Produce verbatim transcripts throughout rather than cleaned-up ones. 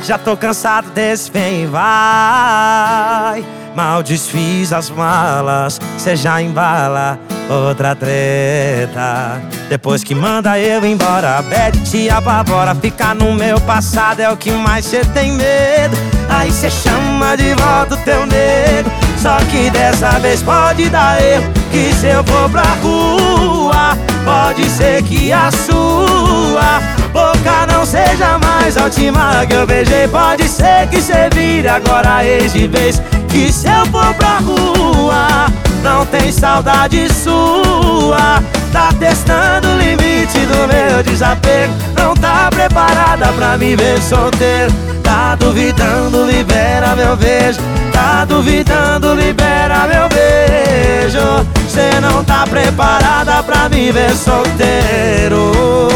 Já tô cansado desse vem e vai. Mal desfiz as malas, cê já embala outra treta. Depois que manda eu embora, bad te apavora. Ficar no meu passado é o que mais cê tem medo. Aí cê chama de volta o teu nego. Só que dessa vez pode dar erro, que se eu for pra rua, pode ser que a sua boca não seja mais a última que eu beijei. Pode ser que cê vire agora ex de vez, que se eu for pra rua não tem saudade sua. Tá testando o limite do meu desapego. Não tá preparada pra me ver solteiro. Tá duvidando, libera meu beijo. Tá duvidando, libera meu beijo. Cê não tá preparada pra me ver solteiro.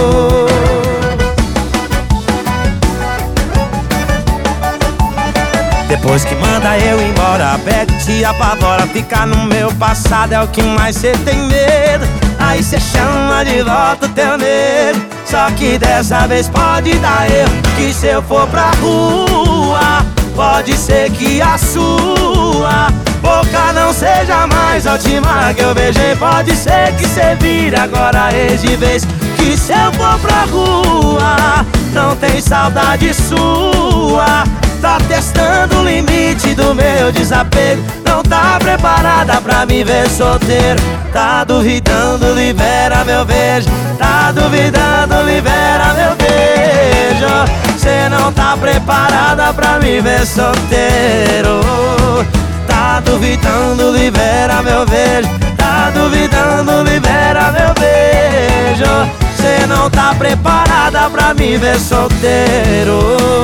Depois que manda eu embora, pega e te apavora. Ficar no meu passado é o que mais cê tem medo. Aí cê chama de volta o teu nego. Só que dessa vez pode dar erro, que se eu for pra rua, pode ser que a sua boca não seja mais a última que eu beijei. Pode ser que cê vire agora ex de vez, que se eu for pra rua não tem saudade sua. Tá testando o limite do meu desapego. Não tá preparada pra me ver solteiro. Tá duvidando, libera meu beijo. Tá duvidando, libera meu beijo. Cê não tá preparada pra me ver solteiro. Tá duvidando, libera meu beijo. Tá duvidando, libera meu beijo. Cê não tá preparada pra me ver solteiro.